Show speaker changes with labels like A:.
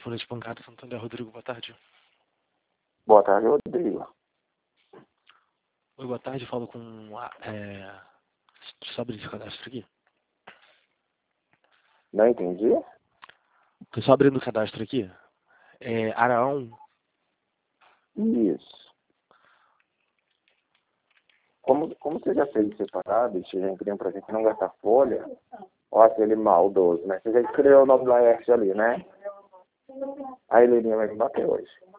A: Folha de Pancada, Santander. Rodrigo, boa tarde.
B: Boa tarde, Rodrigo.
A: Oi, boa tarde. Falo com sobre esse cadastro aqui.
B: Não entendi?
A: Tô só abrindo o cadastro aqui. Araão.
B: Isso. Como você já fez separado, você já imprimiu pra gente não gastar folha, ó, aquele maldoso, né? Você já escreveu o nome do Laerte ali, né? A Heleninha vai me bater hoje.